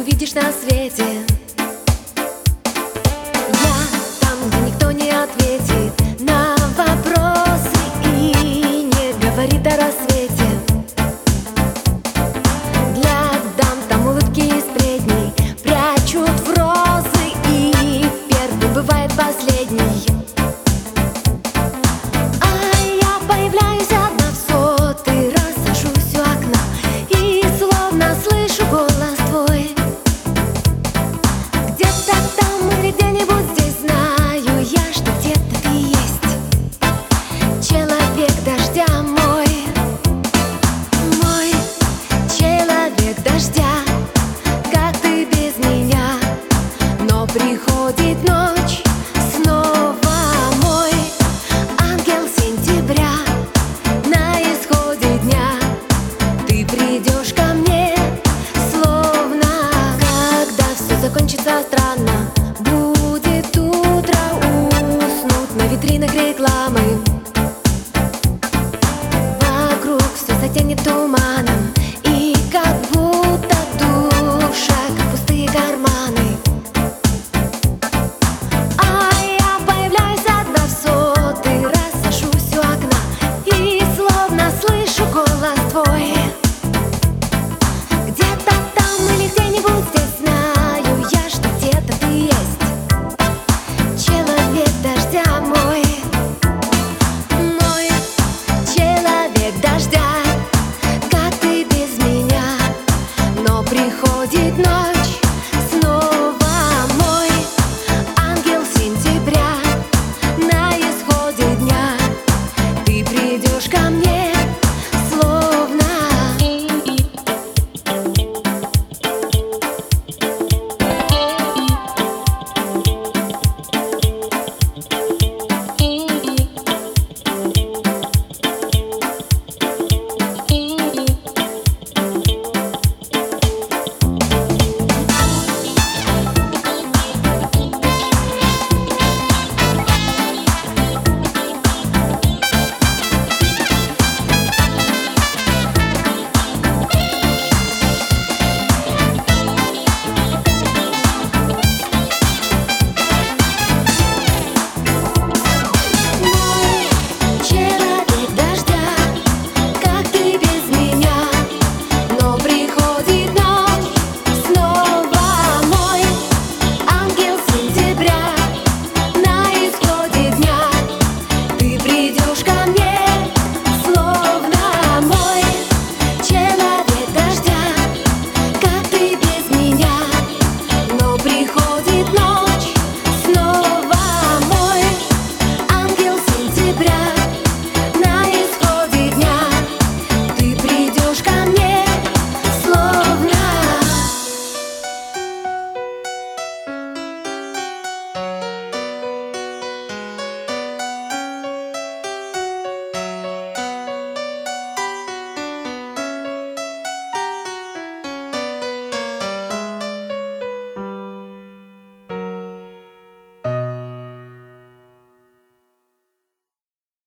увидишь на свете. Я там, где никто не ответит на вопросы и не говорит о рассвете. Для дам там улыбки и сплетни прячут в розы, и первый бывает последний. А я появляюсь одна в сотый раз, сажусь у окна и словно слышу голос твой. Где-то там или где-нибудь здесь знаю я, что где-то ты есть. Человек дождя мой, мой человек дождя. Как ты без меня? Но приходит ночь снова, мой ангел сентября. На исходе дня ты придешь ко мне, словно когда все закончится странно. Будет утро, уснут на витринах рекламы. Вокруг все затянет туманом, и как будто душа, как пустые карманы. А я появляюсь одна в сотый раз, сажусь у окна и словно слышу голос твой. Где-то там или где-нибудь здесь знаю я, что где-то ты есть. Человек дождя мой, мой человек дождя. Как ты без меня? Но приходит ночь